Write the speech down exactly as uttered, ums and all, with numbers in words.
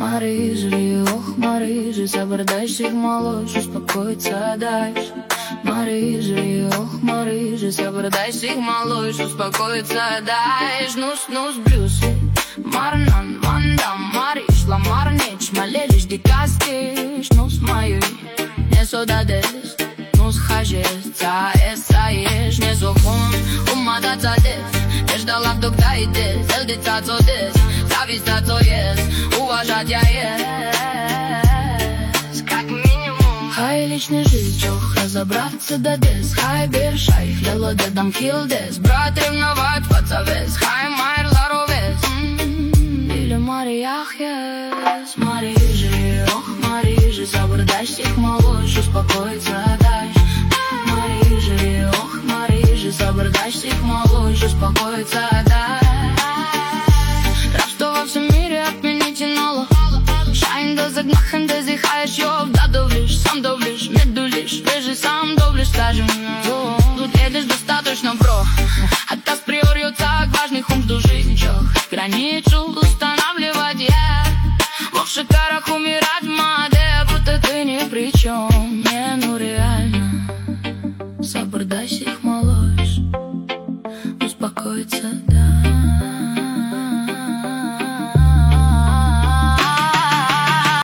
Марыжи, ох, Марыжи, собрдайся, малыш, успокоиться дальше. Марыжи, ох, Марыжи, собрдайся, малыш, успокоиться дальше. Нус, нус, Брюсы, Марнан, Вандам, Мариш, Ламар, Неч, Малелиш, Дикастиш, нус, Маюй, не содадес, нус, Хажес, Цаес, Цаеш, не Сохун, Умада, Цадес, не ждала, когда идет, Элдица, Цодес, зависта, то есть, уважать я есть, как минимум. Хай личная жизнь, чох, разобраться до дес. Хай бершай, хлело дедам хилдес. Брат ревновать, пацавес. Хай майр ларовес. Или Мариях есть. Марижи, ох, Марижи, собрдайся, малыш, успокоиться дальше. Марижи, ох, Марижи, собрдайся, малыш, успокоиться дальше. Во всем мире отмените налог. Schein, dass ich machen, dass ich heiß job. Da довлишь, сам довлишь, не дулишь. Ты же сам довлишь, скажем. Тут едешь достаточно, бро. А tas priori так важных ум жду жизнь, чё. Границу устанавливать я. В шикарах умирать.